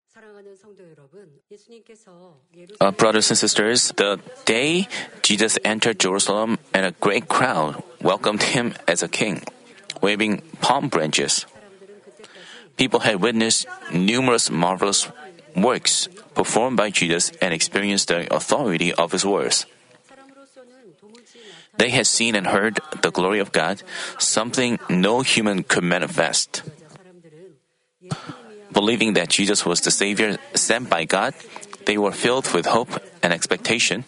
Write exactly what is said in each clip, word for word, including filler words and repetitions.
Uh, brothers and sisters, the day Jesus entered Jerusalem and a great crowd welcomed him as a king, waving palm branches. People had witnessed numerous marvelous works performed by Jesus and experienced the authority of his words. They had seen and heard the glory of God, something no human could manifest. Believing that Jesus was the Savior sent by God, they were filled with hope and expectation.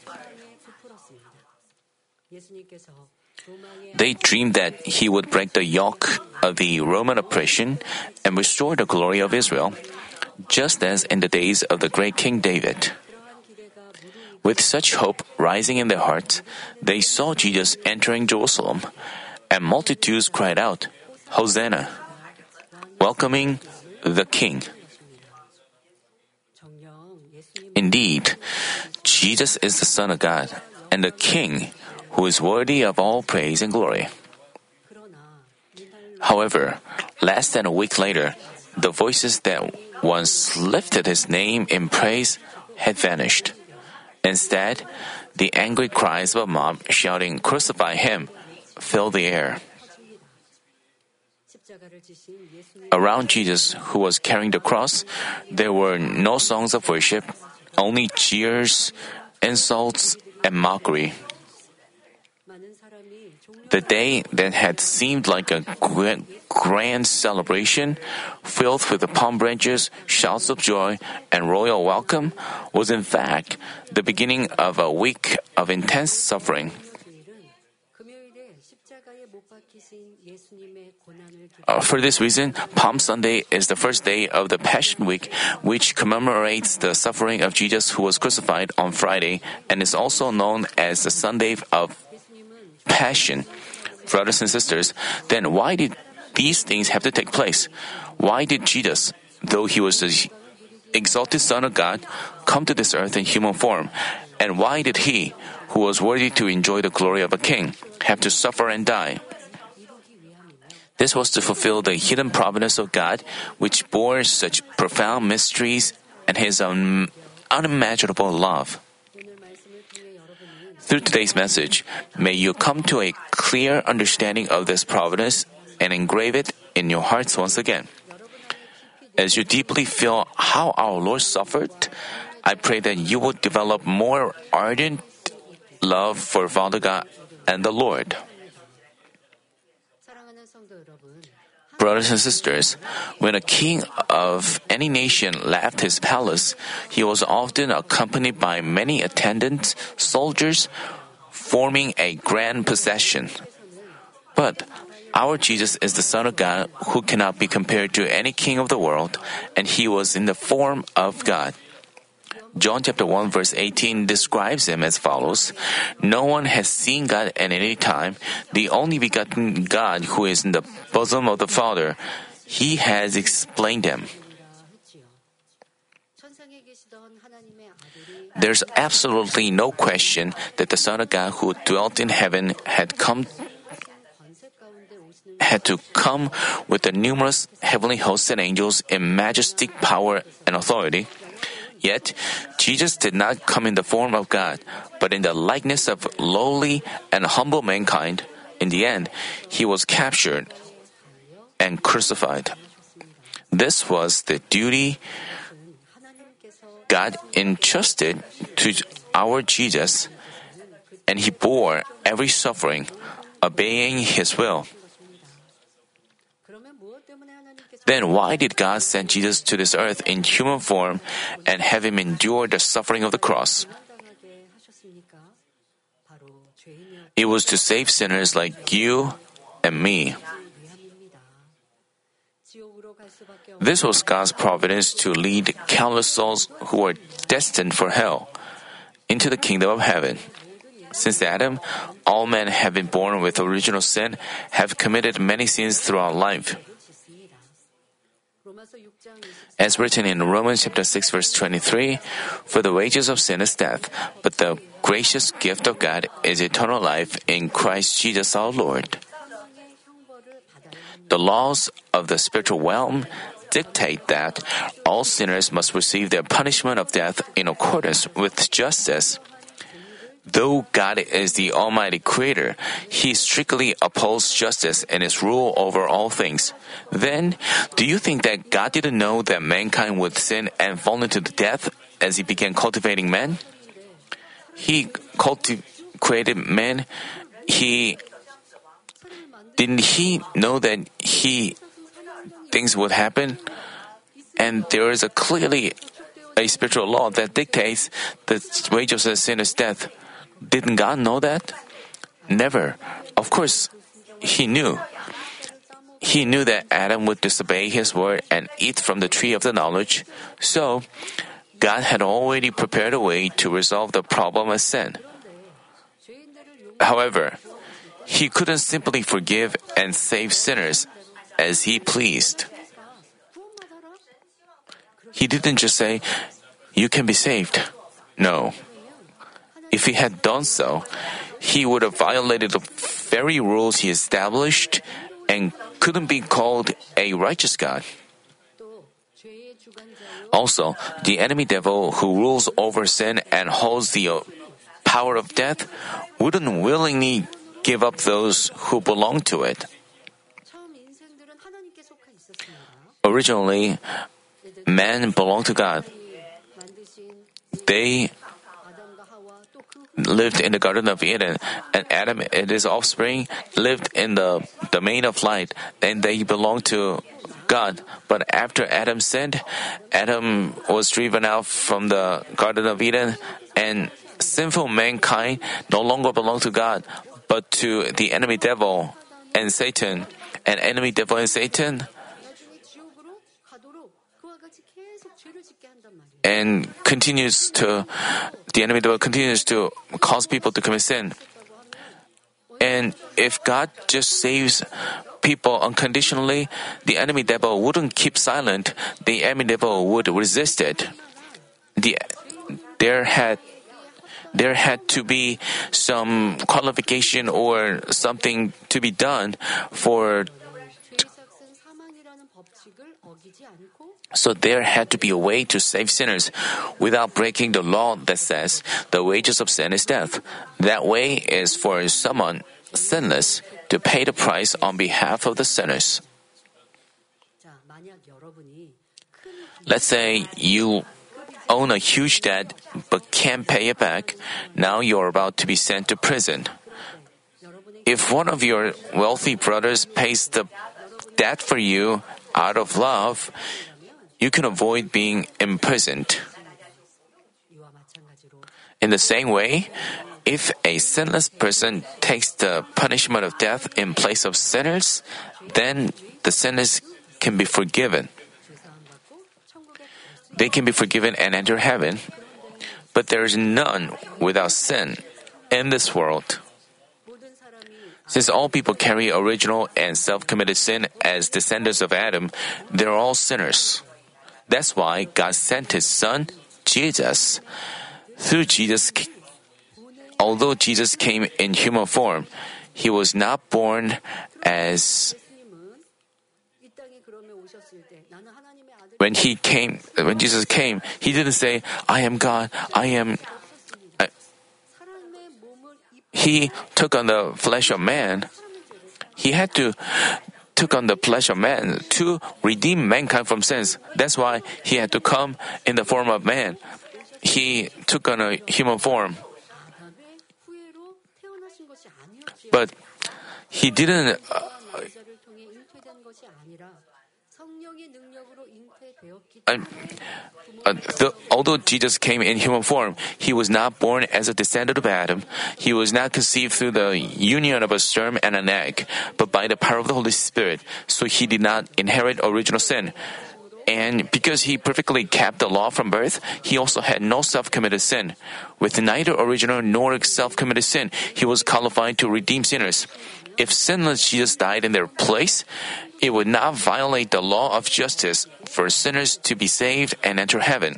They dreamed that he would break the yoke of the Roman oppression and restore the glory of Israel, just as in the days of the great King David. With such hope rising in their hearts, they saw Jesus entering Jerusalem, and multitudes cried out, "Hosanna!" welcoming the King. Indeed, Jesus is the Son of God and the King who is worthy of all praise and glory. However, less than a week later, the voices that once lifted his name in praise had vanished. Instead, the angry cries of a mob shouting, "Crucify him!" filled the air. Around Jesus, who was carrying the cross, there were no songs of worship, only jeers, insults, and mockery. The day that had seemed like a grand celebration, filled with the palm branches, shouts of joy, and royal welcome, was in fact the beginning of a week of intense suffering. Uh, for this reason, Palm Sunday is the first day of the Passion Week, which commemorates the suffering of Jesus who was crucified on Friday and is also known as the Sunday of Passion. Brothers and sisters, then why did these things have to take place? Why did Jesus, though he was the exalted Son of God, come to this earth in human form? And why did he, who was worthy to enjoy the glory of a king, have to suffer and die? This was to fulfill the hidden providence of God, which bore such profound mysteries and his un- unimaginable love. Through today's message, may you come to a clear understanding of this providence and engrave it in your hearts once again. As you deeply feel how our Lord suffered, I pray that you will develop more ardent love for Father God and the Lord. Brothers and sisters, when a king of any nation left his palace, he was often accompanied by many attendants, soldiers, forming a grand procession. But our Jesus is the Son of God who cannot be compared to any king of the world, and he was in the form of God. John chapter one verse eighteen describes him as follows: "No one has seen God at any time. The only begotten God who is in the bosom of the Father, he has explained him." There's absolutely no question that the Son of God who dwelt in heaven had come had to come with the numerous heavenly hosts and angels in majestic power and authority. Yet, Jesus did not come in the form of God, but in the likeness of lowly and humble mankind. In the end, he was captured and crucified. This was the duty God entrusted to our Jesus, and he bore every suffering, obeying his will. Then why did God send Jesus to this earth in human form and have him endure the suffering of the cross? It was to save sinners like you and me. This was God's providence to lead countless souls who were destined for hell into the kingdom of heaven. Since Adam, all men have been born with original sin, have committed many sins throughout life. As written in Romans chapter six verse twenty-three, "For the wages of sin is death, but the gracious gift of God is eternal life in Christ Jesus our Lord." The laws of the spiritual realm dictate that all sinners must receive their punishment of death in accordance with justice. Though God is the Almighty Creator, He strictly upholds justice in His rule over all things. Then, do you think that God didn't know that mankind would sin and fall into death as He began cultivating man? He culti- created man. He didn't He know that He things would happen? And there is a clearly a spiritual law that dictates the wages of sin is death. Didn't God know that? Never. Of course, He knew. He knew that Adam would disobey His word and eat from the tree of the knowledge. So, God had already prepared a way to resolve the problem of sin. However, He couldn't simply forgive and save sinners as He pleased. He didn't just say, "You can be saved." No. If He had done so, He would have violated the very rules He established and couldn't be called a righteous God. Also, the enemy devil who rules over sin and holds the power of death wouldn't willingly give up those who belong to it. Originally, man belonged to God. They lived in the Garden of Eden, and Adam and his offspring lived in the domain of light, and they belonged to God. But after Adam sinned, Adam was driven out from the Garden of Eden, and sinful mankind no longer belonged to God, but to the enemy devil and Satan. And enemy devil and Satan and continues to the enemy devil continues to cause people to commit sin. And if God just saves people unconditionally, the enemy devil wouldn't keep silent. The enemy devil would resist it. The there had there had to be some qualification or something to be done for So there had to be a way to save sinners without breaking the law that says the wages of sin is death. That way is for someone sinless to pay the price on behalf of the sinners. Let's say you own a huge debt but can't pay it back. Now you're about to be sent to prison. If one of your wealthy brothers pays the debt for you out of love, you can avoid being imprisoned. In the same way, if a sinless person takes the punishment of death in place of sinners, then the sinners can be forgiven. They can be forgiven and enter heaven. But there is none without sin in this world. Since all people carry original and self-committed sin as descendants of Adam, they're all sinners. That's why God sent His Son, Jesus. Through Jesus, although Jesus came in human form, He was not born as when He came, when Jesus came, He didn't say, "I am God, I am." I. He took on the flesh of man. He had to took on the flesh of man to redeem mankind from sins. That's why He had to come in the form of man. He took on a human form. But He didn't. Uh, uh, uh, the, although Jesus came in human form, He was not born as a descendant of Adam. He was not conceived through the union of a sperm and an egg, but by the power of the Holy Spirit. So He did not inherit original sin. And because He perfectly kept the law from birth, He also had no self-committed sin. With neither original nor self-committed sin, He was qualified to redeem sinners. If sinless Jesus died in their place, it would not violate the law of justice for sinners to be saved and enter heaven.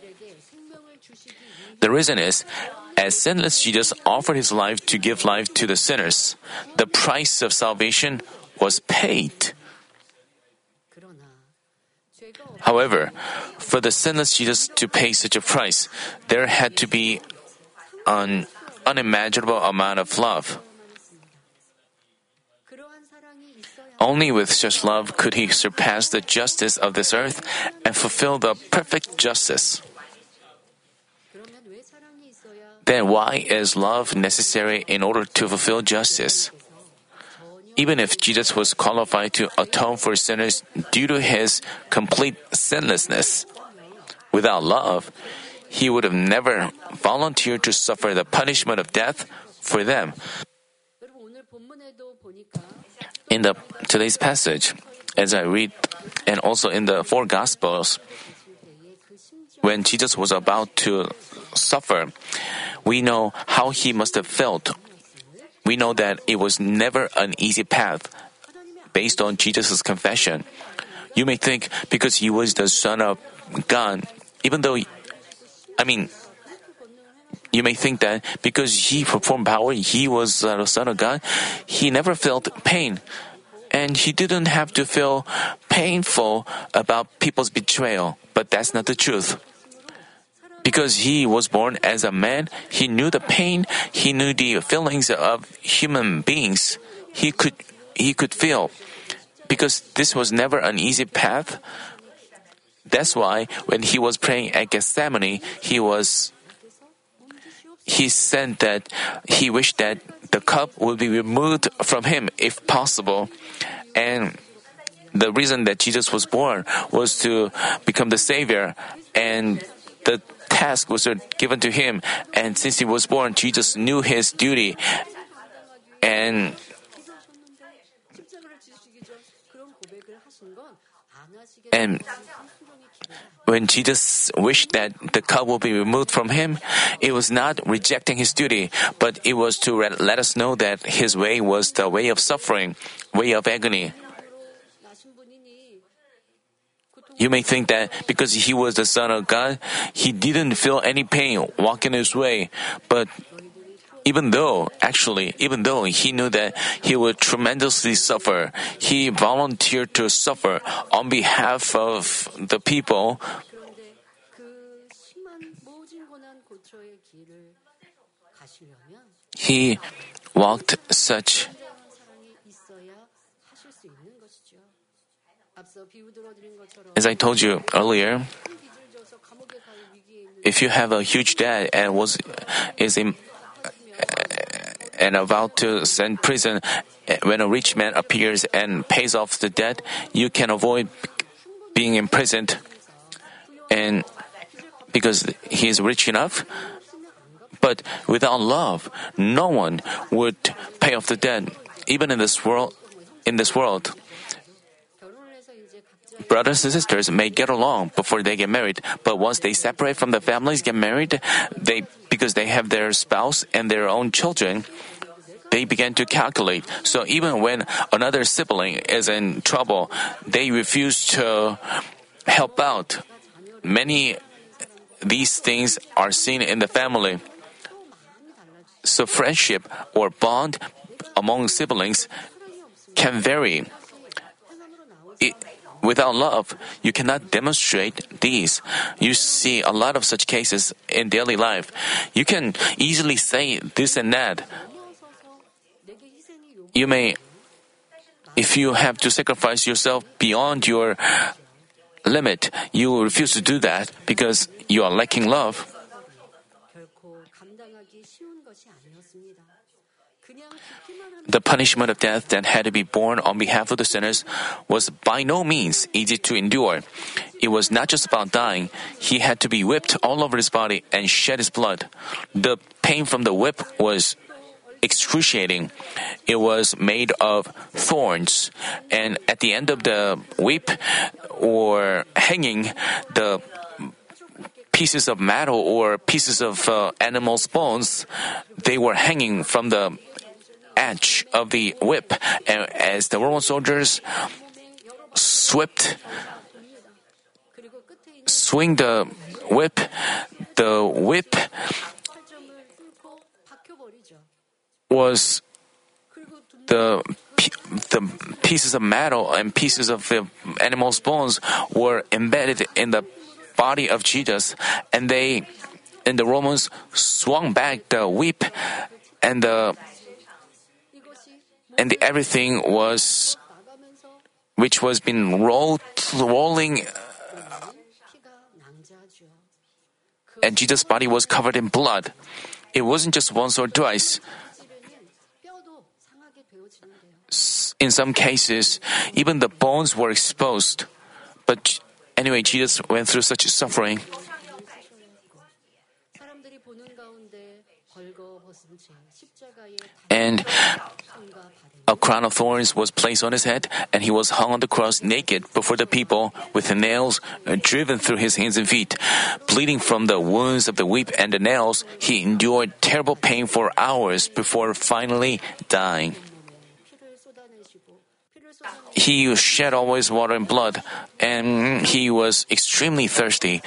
The reason is, as sinless Jesus offered His life to give life to the sinners, the price of salvation was paid. However, for the sinless Jesus to pay such a price, there had to be an unimaginable amount of love. Only with such love could he surpass the justice of this earth and fulfill the perfect justice. Then why is love necessary in order to fulfill justice? Even if Jesus was qualified to atone for sinners due to his complete sinlessness, without love, he would have never volunteered to suffer the punishment of death for them. In the today's passage, as I read, and also in the four Gospels, when Jesus was about to suffer, we know how he must have felt. We know that it was never an easy path. Based on Jesus' confession, you may think because he was the Son of God, even though, I mean, you may think that because he performed power, he was the Son of God, he never felt pain. And he didn't have to feel painful about people's betrayal. But that's not the truth. Because he was born as a man, he knew the pain, he knew the feelings of human beings. He could, he could feel. Because this was never an easy path. That's why when he was praying at Gethsemane, he was, he said that he wished that the cup would be removed from him if possible. And the reason that Jesus was born was to become the Savior, and the task was given to him. And since he was born, Jesus knew his duty. And And when Jesus wished that the cup will be removed from him, it was not rejecting his duty, but it was to let us know that his way was the way of suffering, way of agony. You may think that because he was the Son of God, he didn't feel any pain walking his way, but even though, actually, even though he knew that he would tremendously suffer, he volunteered to suffer on behalf of the people. He walked such. As I told you earlier, if you have a huge debt and was is in and about to send prison, when a rich man appears and pays off the debt, you can avoid being imprisoned. And because he is rich enough, but without love, no one would pay off the debt. Even in this world, in this world, brothers and sisters may get along before they get married, but once they separate from the families, get married, they because they have their spouse and their own children, they begin to calculate. So even when another sibling is in trouble, they refuse to help out. Many these things are seen in the family. So friendship or bond among siblings can vary. It, Without love, you cannot demonstrate these. You see a lot of such cases in daily life. You can easily say this and that. You may, if you have to sacrifice yourself beyond your limit, you will refuse to do that because you are lacking love. The punishment of death that had to be borne on behalf of the sinners was by no means easy to endure. It was not just about dying. He had to be whipped all over his body and shed his blood. The pain from the whip was excruciating. It was made of thorns, and at the end of the whip or hanging, the pieces of metal or pieces of uh, animals' bones, they were hanging from the edge of the whip, and as the Roman soldiers swept, swing the whip, the whip was the the pieces of metal and pieces of the animal's bones were embedded in the body of Jesus, and they and the Romans swung back the whip, and the and the, everything was which was been rolled rolling, and Jesus' body was covered in blood. It wasn't just once or twice. In some cases, even the bones were exposed. But anyway, Jesus went through such suffering. And a crown of thorns was placed on his head, and he was hung on the cross naked before the people, with nails driven through his hands and feet. Bleeding from the wounds of the whip and the nails, he endured terrible pain for hours before finally dying. He shed all his water and blood, and he was extremely thirsty.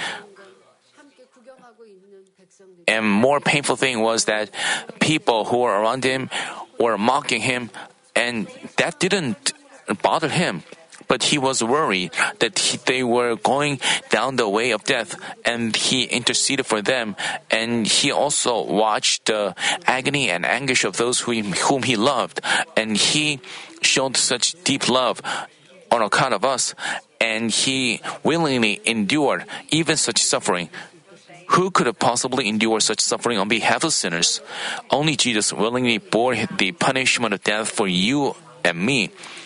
And more painful thing was that people who were around him were mocking him, and that didn't bother him. But he was worried that he, they were going down the way of death, and he interceded for them. And he also watched the agony and anguish of those whom, whom he loved, and he showed such deep love on account of us, and he willingly endured even such suffering. Who could have possibly endured such suffering on behalf of sinners? Only Jesus willingly bore the punishment of death for you and me.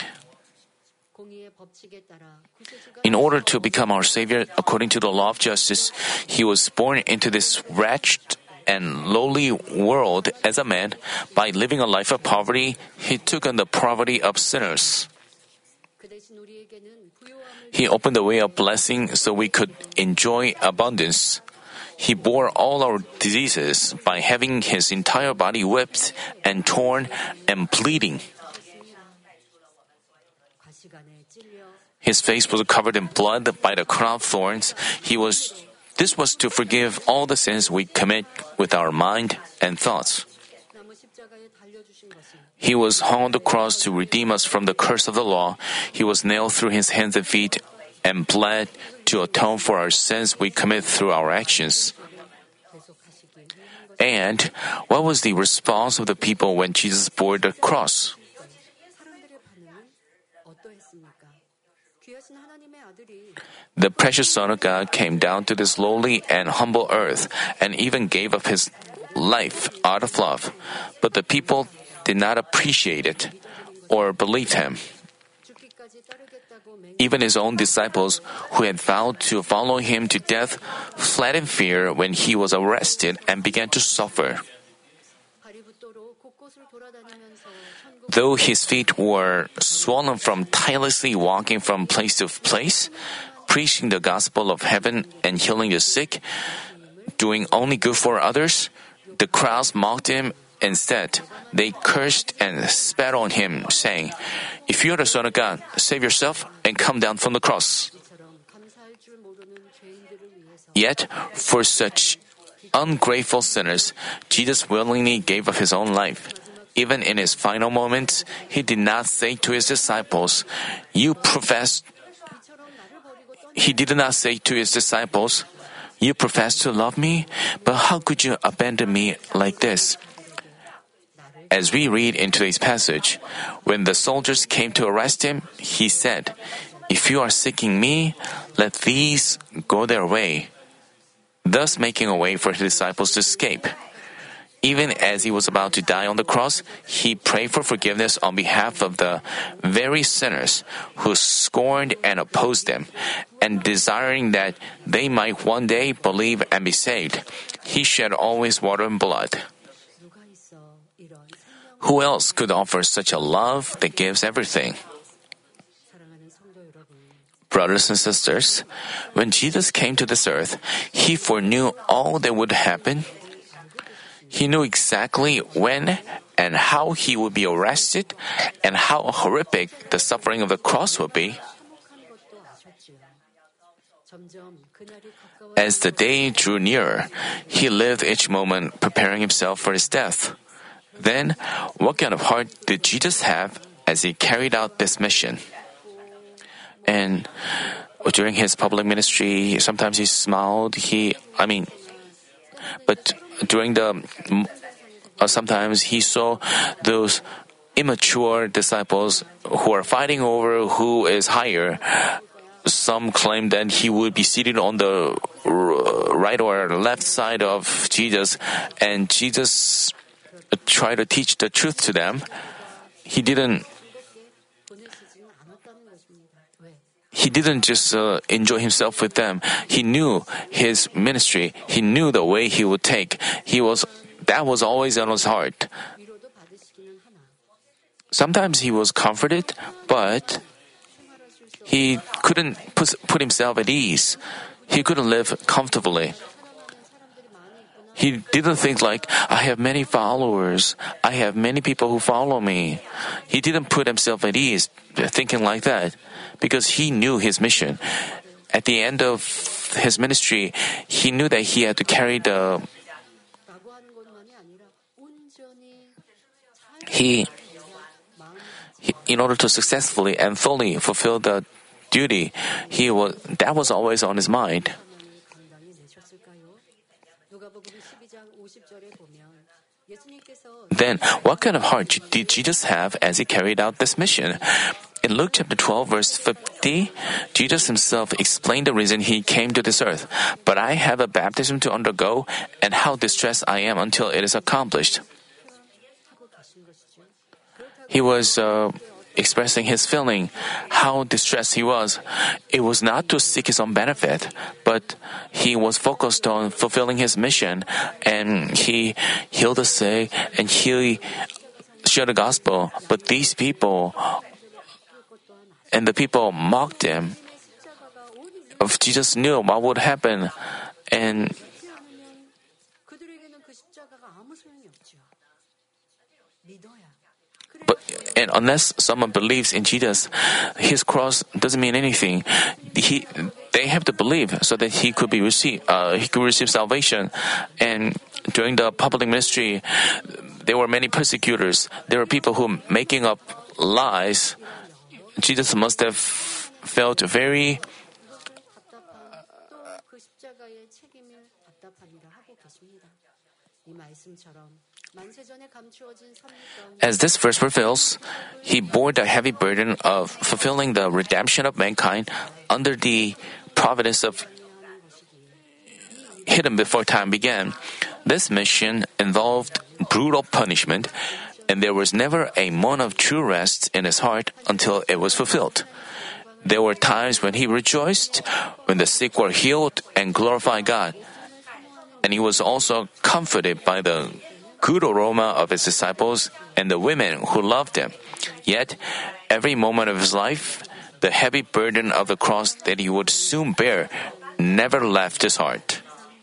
In order to become our Savior according to the law of justice, he was born into this wretched and lowly world as a man. By living a life of poverty, he took on the poverty of sinners. He opened the way of blessing so we could enjoy abundance. He bore all our diseases by having his entire body whipped and torn and bleeding. His face was covered in blood by the crown of thorns. He was, this was to forgive all the sins we commit with our mind and thoughts. He was hung on the cross to redeem us from the curse of the law. He was nailed through his hands and feet and bled to atone for our sins we commit through our actions. And what was the response of the people when Jesus bore the cross? The precious Son of God came down to this lowly and humble earth and even gave up his life out of love. But the people did not appreciate it or believe him. Even his own disciples, who had vowed to follow him to death, fled in fear when he was arrested and began to suffer. Though his feet were swollen from tirelessly walking from place to place, preaching the gospel of heaven and healing the sick, doing only good for others, the crowds mocked him. Instead, they cursed and spat on him, saying, "If you are the Son of God, save yourself and come down from the cross." Yet, for such ungrateful sinners, Jesus willingly gave up his own life. Even in his final moments, he did not say to his disciples, "You profess." He did not say to his disciples, "You profess to love me, but how could you abandon me like this?" As we read in today's passage, when the soldiers came to arrest him, he said, "If you are seeking me, let these go their way," thus making a way for his disciples to escape. Even as he was about to die on the cross, he prayed for forgiveness on behalf of the very sinners who scorned and opposed him, and desiring that they might one day believe and be saved, he shed all his water and blood. Who else could offer such a love that gives everything? Brothers and sisters, when Jesus came to this earth, he foreknew all that would happen. He knew exactly when and how he would be arrested and how horrific the suffering of the cross would be. As the day drew nearer, he lived each moment preparing himself for his death. Then, what kind of heart did Jesus have as he carried out this mission. And during his public ministry, sometimes he smiled. He, I mean, but during the, uh, sometimes he saw those immature disciples who are fighting over who is higher. Some claim that he would be seated on the right or left side of Jesus, and Jesus tried to teach the truth to them. He didn't. He didn't just uh, enjoy himself with them. He knew his ministry. He knew the way he would take. He was that was always on his heart. Sometimes he was comforted, but he couldn't put, put himself at ease. He couldn't live comfortably. He didn't think like, I have many followers. I have many people who follow me. He didn't put himself at ease thinking like that because he knew his mission. At the end of his ministry, he knew that he had to carry the... He, he in order to successfully and fully fulfill the duty, he was, that was always on his mind. Then, what kind of heart did Jesus have as he carried out this mission? In Luke chapter twelve, verse fifty, Jesus himself explained the reason he came to this earth. But I have a baptism to undergo, and how distressed I am until it is accomplished. He was uh, expressing his feeling, how distressed he was. It was not to seek his own benefit, but he was focused on fulfilling his mission, and he healed the sick, and he shared the gospel. But these people, and the people mocked him. If Jesus knew what would happen, and But and unless someone believes in Jesus, his cross doesn't mean anything. He, they have to believe so that he could be receive, uh, he could receive salvation. And during the public ministry, there were many persecutors. There were people who making up lies. Jesus must have felt very. As this verse reveals, he bore the heavy burden of fulfilling the redemption of mankind under the providence of hidden before time began. This mission involved brutal punishment, and there was never a moment of true rest in his heart until it was fulfilled. There were times when he rejoiced, when the sick were healed and glorified God. And he was also comforted by the good aroma of his disciples and the women who loved him. Yet, every moment of his life, the heavy burden of the cross that he would soon bear never left his heart.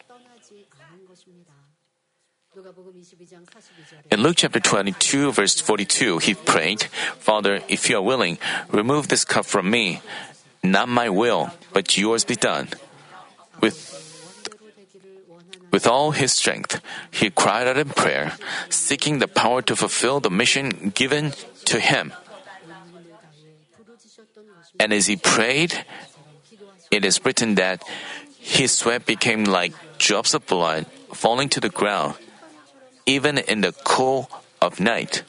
In Luke chapter twenty-two, verse forty-two, he prayed, Father, if you are willing, remove this cup from me. Not my will, but yours be done. With With all his strength, he cried out in prayer, seeking the power to fulfill the mission given to him. And as he prayed, it is written that his sweat became like drops of blood falling to the ground, even in the cool of night.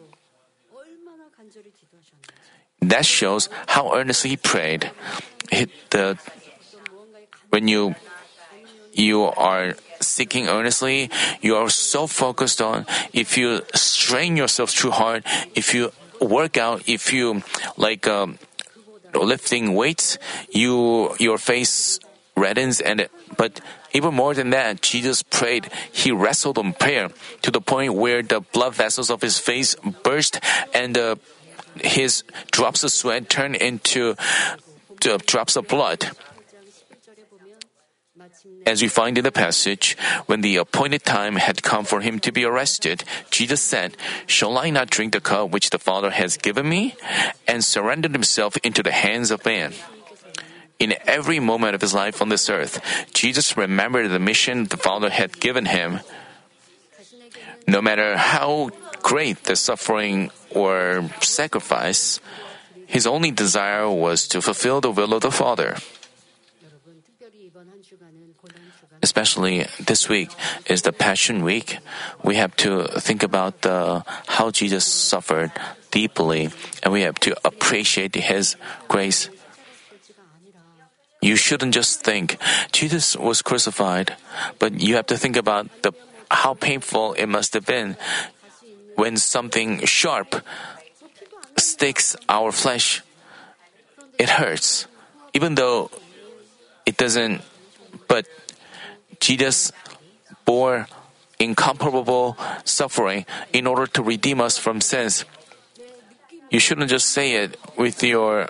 That shows how earnestly he prayed. It, the, when you you are seeking earnestly, you are so focused on, if you strain yourself too hard, if you work out, if you like um, lifting weights, you your face reddens, and but even more than that, Jesus prayed. He wrestled in prayer to the point where the blood vessels of his face burst, and uh, his drops of sweat turned into uh, drops of blood. As we find in the passage, when the appointed time had come for him to be arrested, Jesus said, Shall I not drink the cup which the Father has given me? And surrendered himself into the hands of man. In every moment of his life on this earth, Jesus remembered the mission the Father had given him. No matter how great the suffering or sacrifice, his only desire was to fulfill the will of the Father. Especially this week is the Passion Week. We have to think about the, how Jesus suffered deeply, and we have to appreciate His grace. You shouldn't just think Jesus was crucified, but you have to think about the how painful it must have been when something sharp sticks our flesh. It hurts, even though it doesn't. But Jesus bore incomparable suffering in order to redeem us from sins. You shouldn't just say it with your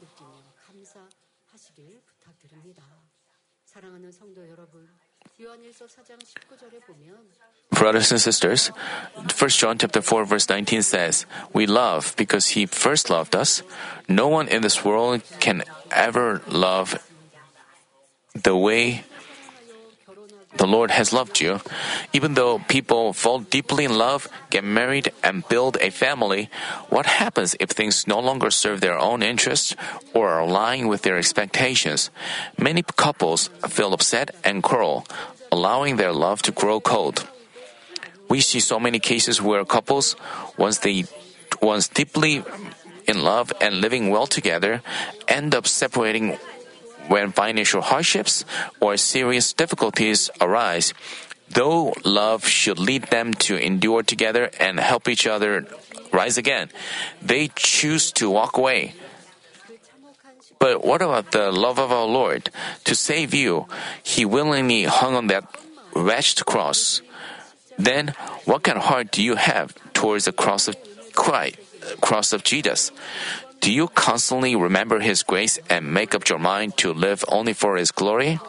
brothers and sisters. First John chapter four verse nineteen says, "We love because He first loved us. No one in this world can ever love the way the Lord has loved you." Even though people fall deeply in love, get married, and build a family, what happens if things no longer serve their own interests or are aligning with their expectations? Many couples feel upset and quarrel, allowing their love to grow cold. We see so many cases where couples, once they once deeply in love and living well together, end up separating when financial hardships or serious difficulties arise. Though love should lead them to endure together and help each other rise again, they choose to walk away. But what about the love of our Lord? To save you, He willingly hung on that wretched cross. Then, what kind of heart do you have towards the cross of Christ, cross of Jesus? Do you constantly remember His grace and make up your mind to live only for His glory?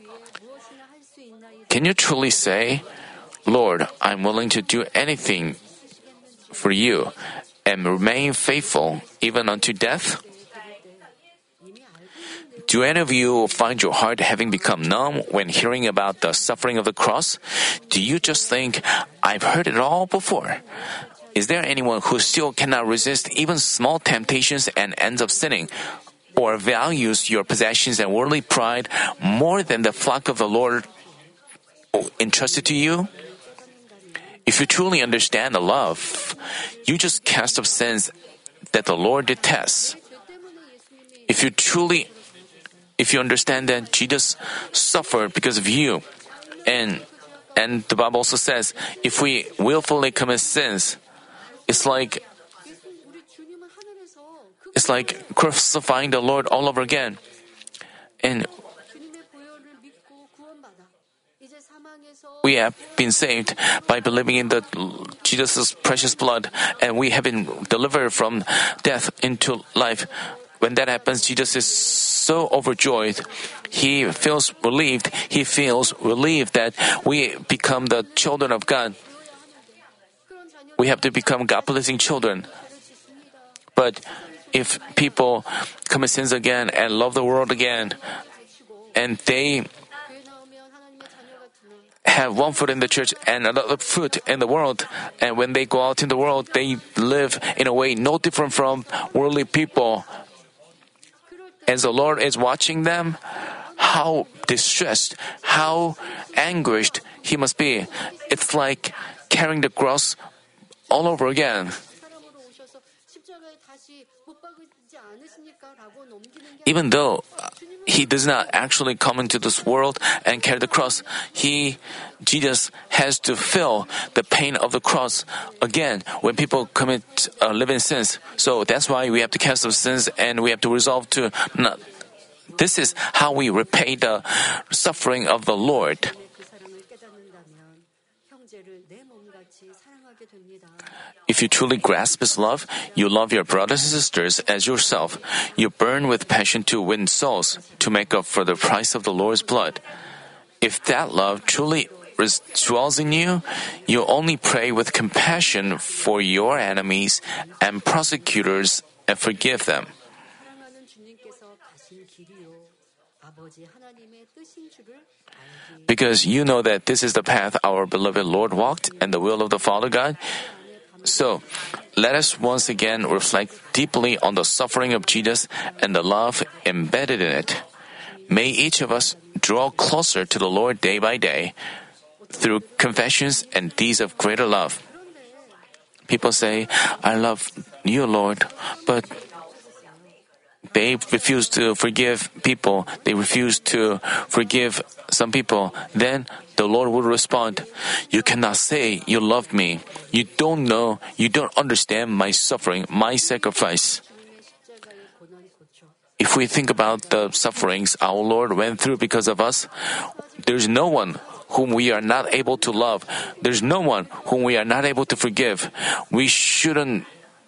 Can you truly say, "Lord, I'm willing to do anything for you and remain faithful even unto death"? Do any of you find your heart having become numb when hearing about the suffering of the cross? Do you just think, "I've heard it all before"? Is there anyone who still cannot resist even small temptations and ends up sinning, or values your possessions and worldly pride more than the flock of the Lord entrusted to you? If you truly understand the love, you just cast off sins that the Lord detests. If you truly If you understand that Jesus suffered because of you, and and the Bible also says, if we willfully commit sins, it's like it's like crucifying the Lord all over again. And we have been saved by believing in the Jesus' precious blood, and we have been delivered from death into life. When that happens, Jesus is so overjoyed. He feels relieved. He feels relieved that we become the children of God. We have to become God-pleasing children. But if people commit sins again and love the world again, and they have one foot in the church and another foot in the world, and when they go out in the world, they live in a way no different from worldly people, as the Lord is watching them, how distressed, how anguished He must be. It's like carrying the cross all over again. Even though He does not actually come into this world and carry the cross, He, Jesus, has to feel the pain of the cross again when people commit uh, live in sins. So that's why we have to cast those sins, and we have to resolve to not. This is how we repay the suffering of the Lord. If you truly grasp His love, you love your brothers and sisters as yourself. You burn with passion to win souls, to make up for the price of the Lord's blood. If that love truly dwells in you, you only pray with compassion for your enemies and prosecutors and forgive them. Because you know that this is the path our beloved Lord walked and the will of the Father God, So, let us once again reflect deeply on the suffering of Jesus and the love embedded in it. May each of us draw closer to the Lord day by day through confessions and deeds of greater love. People say, I love you, Lord, but they refuse to forgive people. They refuse to forgive some people. Then the Lord will respond, you cannot say you love me. You don't know, you don't understand my suffering, my sacrifice. If we think about the sufferings our Lord went through because of us, there's no one whom we are not able to love. There's no one whom we are not able to forgive. We shouldn't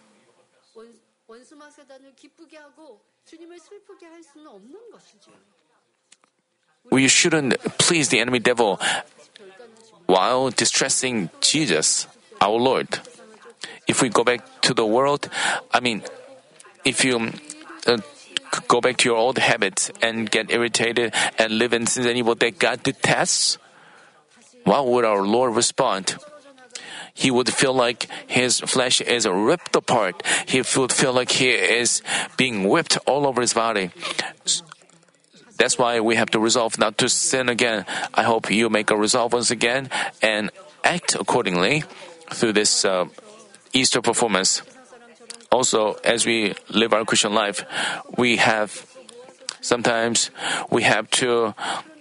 We shouldn't please the enemy devil while distressing Jesus, our Lord. If we go back to the world, I mean, if you uh, go back to your old habits and get irritated and live in sins and evil that God detests, what would our Lord respond? He would feel like his flesh is ripped apart. He would feel like he is being whipped all over his body. That's why we have to resolve not to sin again. I hope you make a resolve once again and act accordingly through this uh, Easter performance. Also, as we live our Christian life, we have sometimes we have to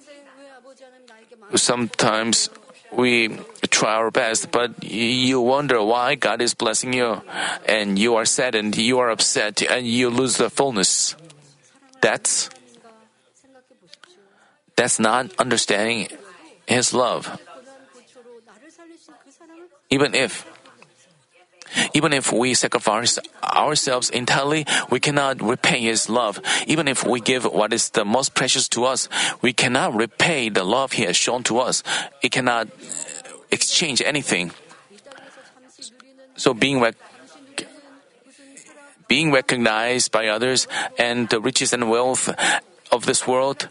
sometimes we try our best, but you wonder why God is blessing you, and you are saddened, you are upset, and you lose the fullness. That's That's not understanding His love. Even if, even if we sacrifice ourselves entirely, we cannot repay His love. Even if we give what is the most precious to us, we cannot repay the love He has shown to us. It cannot exchange anything. So being rec- being recognized by others and the riches and wealth of this world,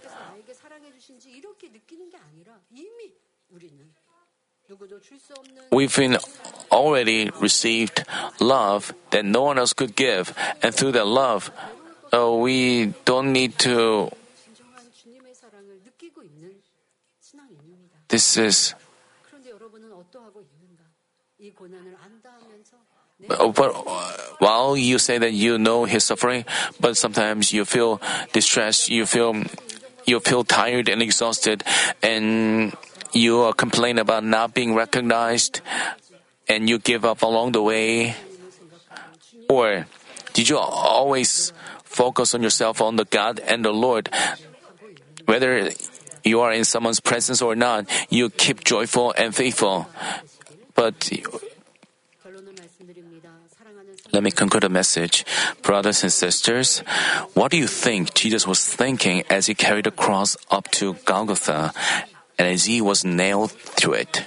we've been already received love that no one else could give, and through that love, uh, we don't need to. This is. But while you say that you know His suffering, but sometimes you feel distressed, you feel you feel tired and exhausted, and you complain about not being recognized, and you give up along the way? Or did you always focus on yourself, on the God and the Lord? Whether you are in someone's presence or not, you keep joyful and faithful. But let me conclude the message. Brothers and sisters, what do you think Jesus was thinking as He carried the cross up to Golgotha and as He was nailed to it?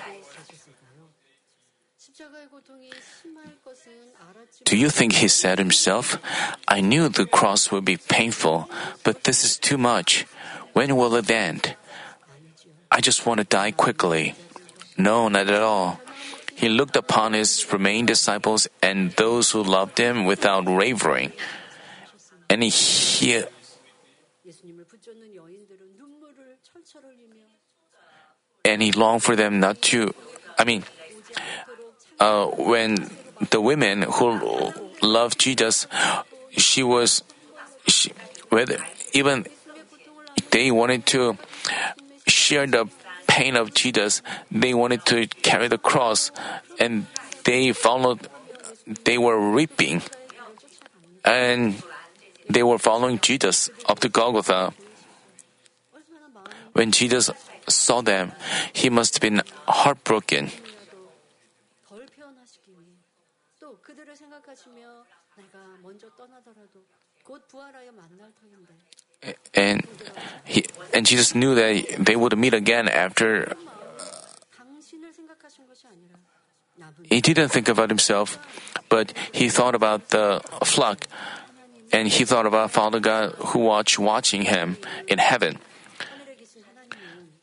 Do you think He said to Himself, I knew the cross would be painful, but this is too much. When will it end? I just want to die quickly. No, not at all. He looked upon His remaining disciples and those who loved Him without wavering. And He, he and He longed for them not to, I mean, uh, when the women who loved Jesus, she was, she, whether even they wanted to share the pain of Jesus, they wanted to carry the cross, and they followed, they were reaping, and they were following Jesus up to Golgotha. When Jesus saw them, He must have been heartbroken. And he, and Jesus knew that they would meet again after. He didn't think about Himself, but He thought about the flock, and He thought about Father God who watched watching Him in heaven.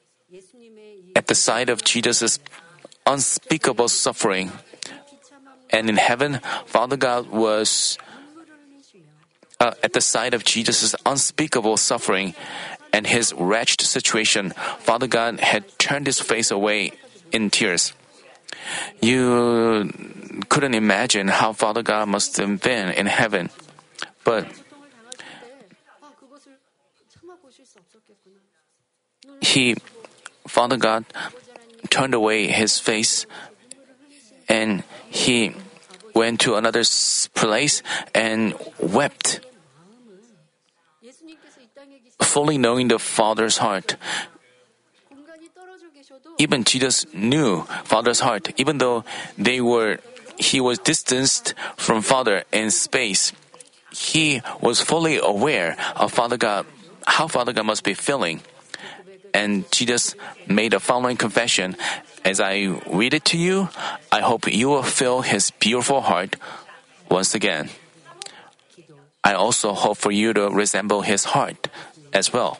At the sight of Jesus' unspeakable suffering, And in heaven, Father God was uh, at the sight of Jesus' unspeakable suffering and his wretched situation. Father God had turned his face away in tears. You couldn't imagine how Father God must have been in heaven. But he, Father God, turned away his face and he went to another s- place and wept, fully knowing the Father's heart. Even Jesus knew Father's heart, even though they were, he was distanced from Father in space. He was fully aware of Father God, how Father God must be feeling. And Jesus made the following confession. As I read it to you, I hope you will feel his beautiful heart once again. I also hope for you to resemble his heart as well.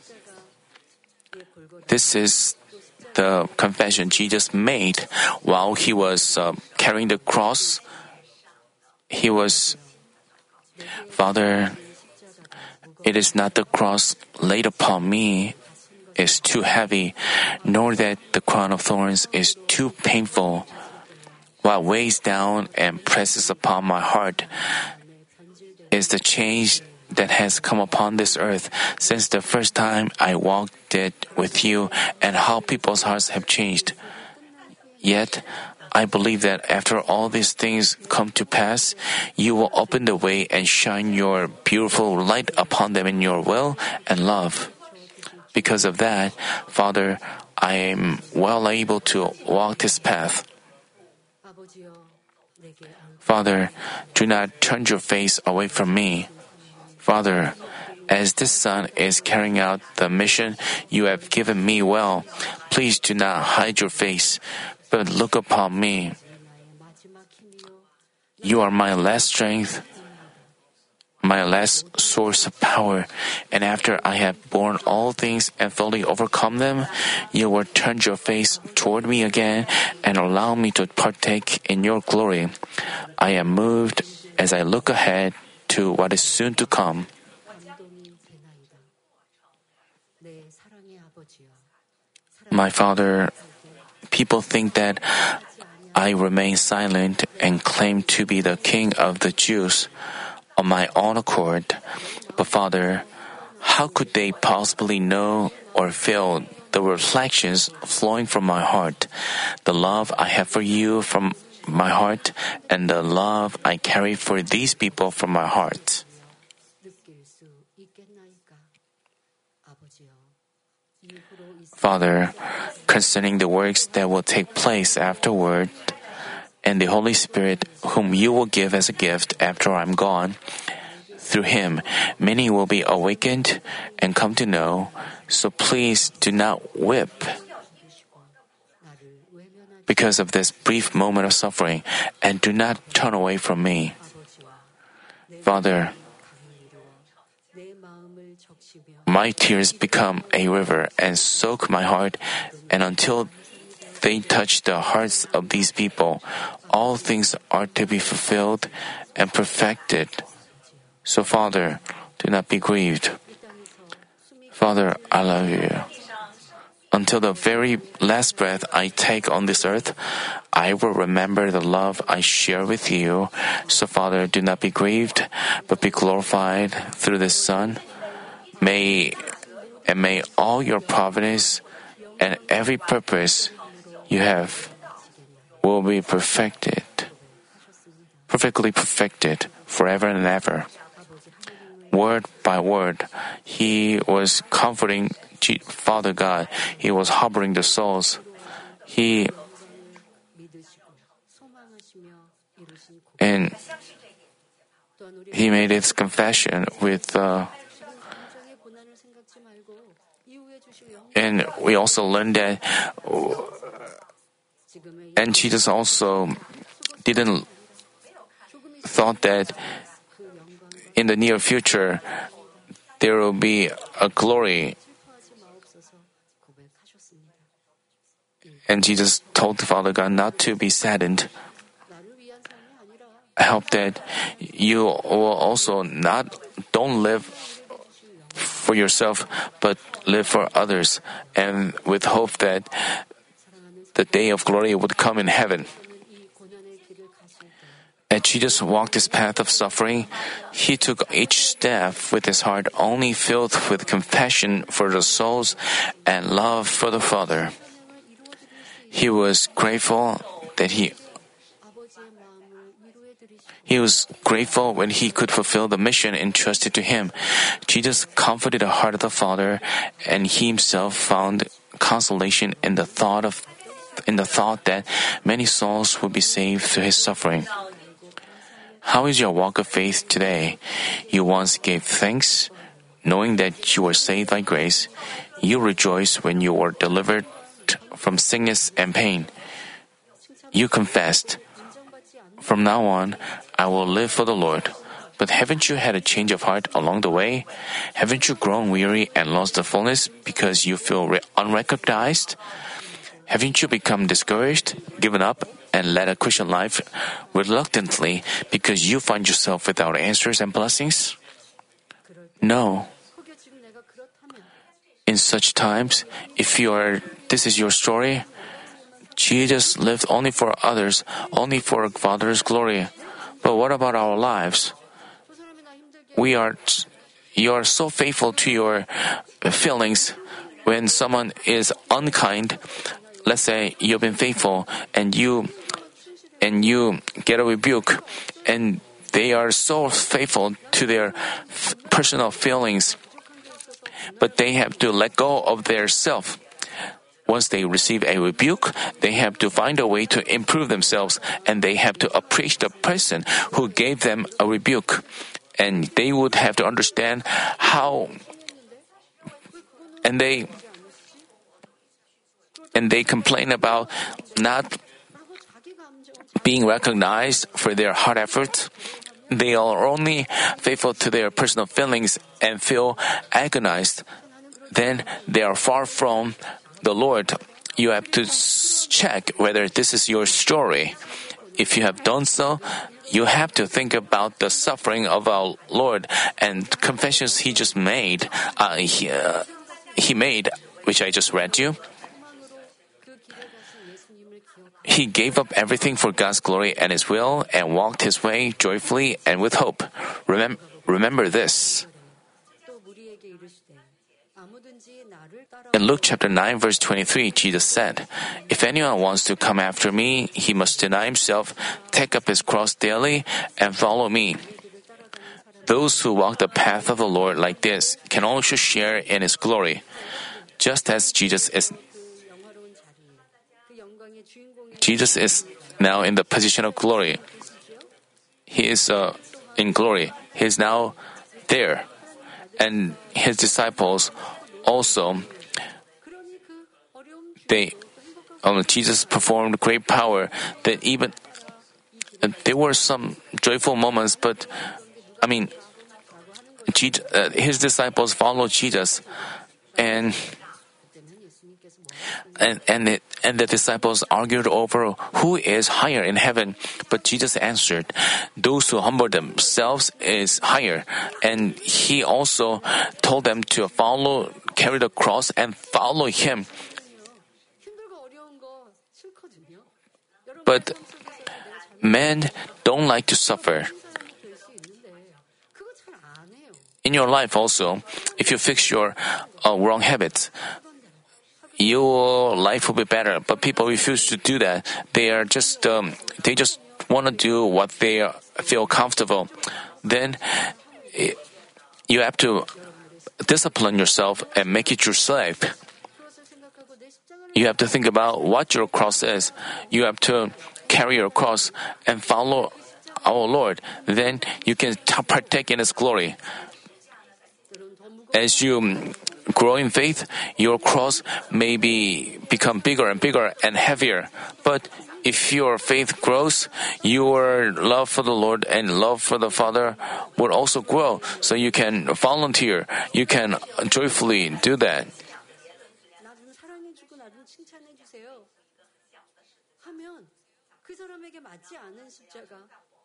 This is the confession Jesus made while he was uh, carrying the cross. He was, Father, it is not the cross laid upon me is too heavy, nor that the crown of thorns is too painful. What weighs down and presses upon my heart is the change that has come upon this earth since the first time I walked it with you, and how people's hearts have changed. Yet, I believe that after all these things come to pass, you will open the way and shine your beautiful light upon them in your will and love. Because of that, Father, I am well able to walk this path. Father, do not turn your face away from me. Father, as this son is carrying out the mission you have given me well, please do not hide your face, but look upon me. You are my last strength, my last source of power, and after I have borne all things and fully overcome them, you will turn your face toward me again and allow me to partake in your glory. I am moved as I look ahead to what is soon to come. My Father, people think that I remain silent and claim to be the king of the Jews on my own accord. But Father, how could they possibly know or feel the reflections flowing from my heart, the love I have for you from my heart, and the love I carry for these people from my heart? Father, concerning the works that will take place afterward, and the Holy Spirit whom you will give as a gift after I'm gone, through him, many will be awakened and come to know, so please do not whip because of this brief moment of suffering, and do not turn away from me. Father, my tears become a river and soak my heart, and until they touch the hearts of these people, all things are to be fulfilled and perfected. So, Father, do not be grieved. Father, I love you. Until the very last breath I take on this earth, I will remember the love I share with you. So, Father, do not be grieved, but be glorified through the Son. May and may all your providence and every purpose you have will be perfected, perfectly perfected forever and ever. Word by word, he was comforting Father God. He was harboring the souls. He and he made his confession with. Uh, and we also learned that. And Jesus also didn't thought that in the near future there will be a glory. And Jesus told Father God not to be saddened. I hope that you will also not don't live for yourself, but live for others, and with hope that the day of glory would come in heaven. As Jesus walked this path of suffering, he took each step with his heart only filled with compassion for the souls and love for the Father. He was grateful that he He was grateful when he could fulfill the mission entrusted to him. Jesus comforted the heart of the Father, and he himself found consolation in the thought of in the thought that many souls would be saved through his suffering. How is your walk of faith today? You once gave thanks, knowing that you were saved by grace. You rejoiced when you were delivered from sickness and pain. You confessed, "From now on, I will live for the Lord." But haven't you had a change of heart along the way? Haven't you grown weary and lost the fullness because you feel re- unrecognized? Haven't you become discouraged, given up, and led a Christian life reluctantly because you find yourself without answers and blessings? No. In such times, if you are, this is your story, Jesus lived only for others, only for Father's glory. But what about our lives? We are, you are so faithful to your feelings. When someone is unkind, let's say you've been faithful and you, and you get a rebuke, and they are so faithful to their f- personal feelings, but they have to let go of their self. Once they receive a rebuke, they have to find a way to improve themselves, and they have to appreciate the person who gave them a rebuke. And they would have to understand how, and they, and they complain about not being recognized for their hard efforts. They are only faithful to their personal feelings and feel agonized. Then they are far from the Lord. You have to check whether this is your story. If you have done so, you have to think about the suffering of our Lord and confessions He just made. Uh, he, uh, he made, which I just read to you. He gave up everything for God's glory and His will and walked His way joyfully and with hope. Remem- remember this. In Luke chapter nine verse twenty-three, Jesus said, "If anyone wants to come after me, he must deny himself, take up his cross daily, and follow me." Those who walk the path of the Lord like this can also share in His glory. Just as Jesus is Jesus is now in the position of glory. He is uh, in glory. He is now there. And His disciples also, they, um, Jesus performed great power that even, uh, there were some joyful moments, but, I mean, Jesus, uh, His disciples followed Jesus, and And and, it, and the disciples argued over who is higher in heaven. But Jesus answered, "Those who humble themselves is higher." And He also told them to follow, carry the cross, and follow Him. But men don't like to suffer. In your life also, if you fix your uh, wrong habits, your life will be better. But people refuse to do that. They are just um, they just want to do what they are, feel comfortable. Then it, you have to discipline yourself and make it your slave. You have to think about what your cross is. You have to carry your cross and follow our Lord. Then you can t- partake in His glory. As you grow in faith, your cross may be become bigger and bigger and heavier. But if your faith grows, your love for the Lord and love for the Father will also grow. So you can volunteer. You can joyfully do that.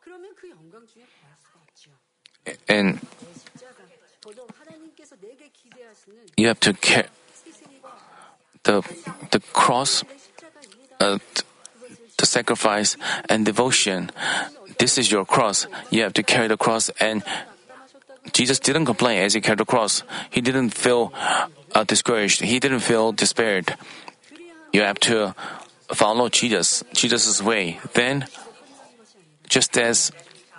And you have to carry the the cross, uh, the sacrifice and devotion. This is your cross. You have to carry the cross, and Jesus didn't complain as he carried the cross. He didn't feel uh, discouraged. He didn't feel despaired. You have to follow Jesus, Jesus' way. Then, just as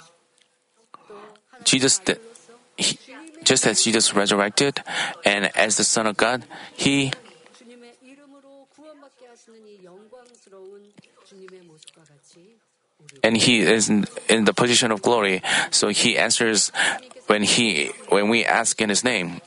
Jesus, he, just as Jesus resurrected, and as the Son of God, he and he is in, in the position of glory. So he answers when he when we ask in his name.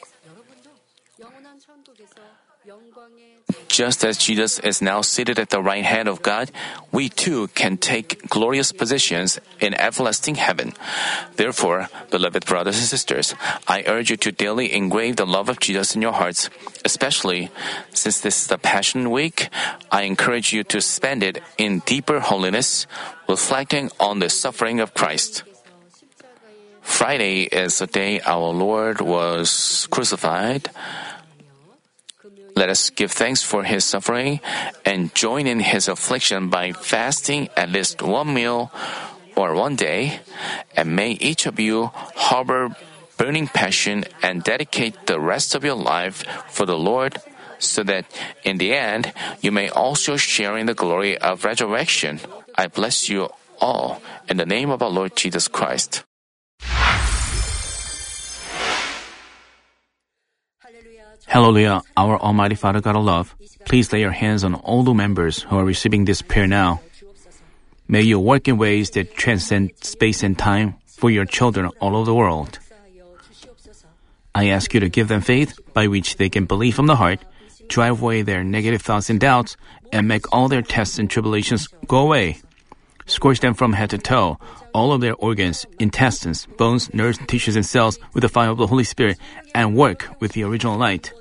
Just as Jesus is now seated at the right hand of God, we too can take glorious positions in everlasting heaven. Therefore, beloved brothers and sisters, I urge you to daily engrave the love of Jesus in your hearts. Especially since this is the Passion Week, I encourage you to spend it in deeper holiness, reflecting on the suffering of Christ. Friday is the day our Lord was crucified. Let us give thanks for his suffering and join in his affliction by fasting at least one meal or one day, and may each of you harbor burning passion and dedicate the rest of your life for the Lord, so that in the end you may also share in the glory of resurrection. I bless you all in the name of our Lord Jesus Christ. Hallelujah, our Almighty Father God of love, please lay your hands on all the members who are receiving this prayer now. May you work in ways that transcend space and time for your children all over the world. I ask you to give them faith by which they can believe from the heart, drive away their negative thoughts and doubts, and make all their tests and tribulations go away. Scorch them from head to toe, all of their organs, intestines, bones, nerves, tissues, and cells with the fire of the Holy Spirit, and work with the original light.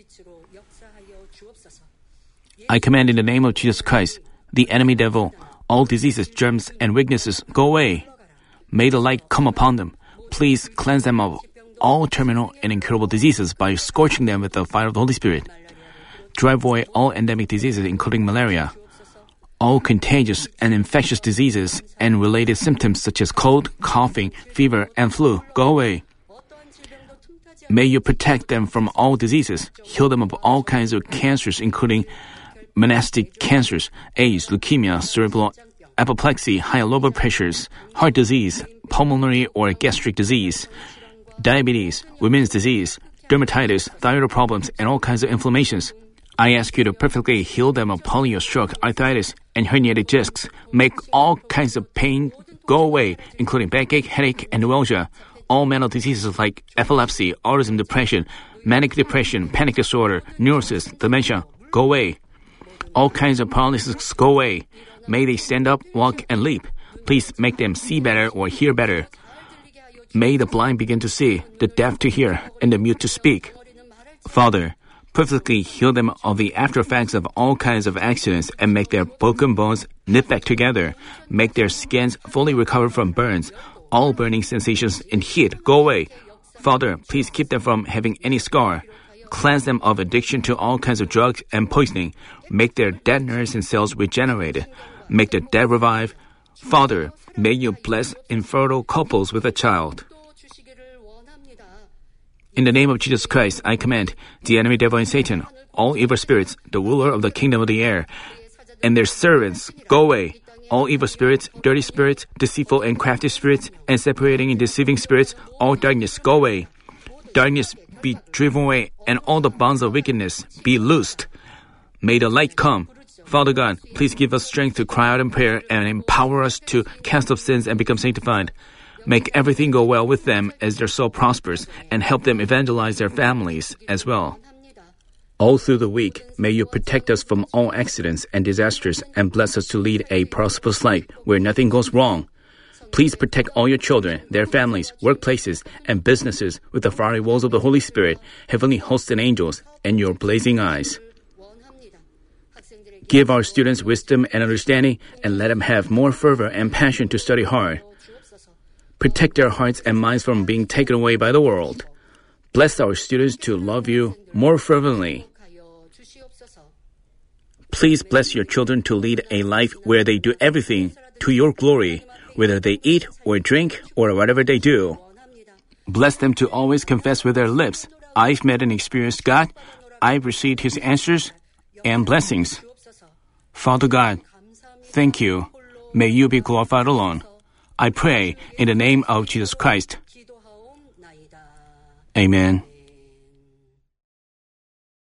I command in the name of Jesus Christ, the enemy devil, all diseases, germs, and weaknesses go away. May the light come upon them. Please cleanse them of all terminal and incurable diseases by scorching them with the fire of the Holy Spirit. Drive away all endemic diseases, including malaria. All contagious and infectious diseases and related symptoms such as cold, coughing, fever, and flu go away. May you protect them from all diseases, heal them of all kinds of cancers, including monastic cancers, AIDS, leukemia, cerebral apoplexy, high low blood pressures, heart disease, pulmonary or gastric disease, diabetes, women's disease, dermatitis, thyroid problems, and all kinds of inflammations. I ask you to perfectly heal them of polio, stroke, arthritis, and herniated discs. Make all kinds of pain go away, including backache, headache, and neuralgia. All mental diseases like epilepsy, autism, depression, manic depression, panic disorder, neurosis, dementia, go away. All kinds of paralysis go away. May they stand up, walk, and leap. Please make them see better or hear better. May the blind begin to see, the deaf to hear, and the mute to speak. Father, perfectly heal them of the after effects of all kinds of accidents and make their broken bones knit back together. Make their skins fully recover from burns. All burning sensations and heat go away. Father, please keep them from having any scar. Cleanse them of addiction to all kinds of drugs and poisoning. Make their dead nerves and cells regenerated. Make the dead revive. Father, may you bless infertile couples with a child. In the name of Jesus Christ, I command the enemy devil and Satan, all evil spirits, the ruler of the kingdom of the air, and their servants, go away. All evil spirits, dirty spirits, deceitful and crafty spirits, and separating and deceiving spirits, all darkness, go away. Darkness be driven away, and all the bonds of wickedness be loosed. May the light come. Father God, please give us strength to cry out in prayer and empower us to cast off sins and become sanctified. Make everything go well with them as their soul prospers, and help them evangelize their families as well. All through the week, may you protect us from all accidents and disasters and bless us to lead a prosperous life where nothing goes wrong. Please protect all your children, their families, workplaces, and businesses with the fiery walls of the Holy Spirit, heavenly hosts and angels, and your blazing eyes. Give our students wisdom and understanding, and let them have more fervor and passion to study hard. Protect their hearts and minds from being taken away by the world. Bless our students to love you more fervently. Please bless your children to lead a life where they do everything to your glory, whether they eat or drink or whatever they do. Bless them to always confess with their lips, I've met and experienced God, I've received His answers and blessings. Father God, thank you. May you be glorified alone. I pray in the name of Jesus Christ. Amen.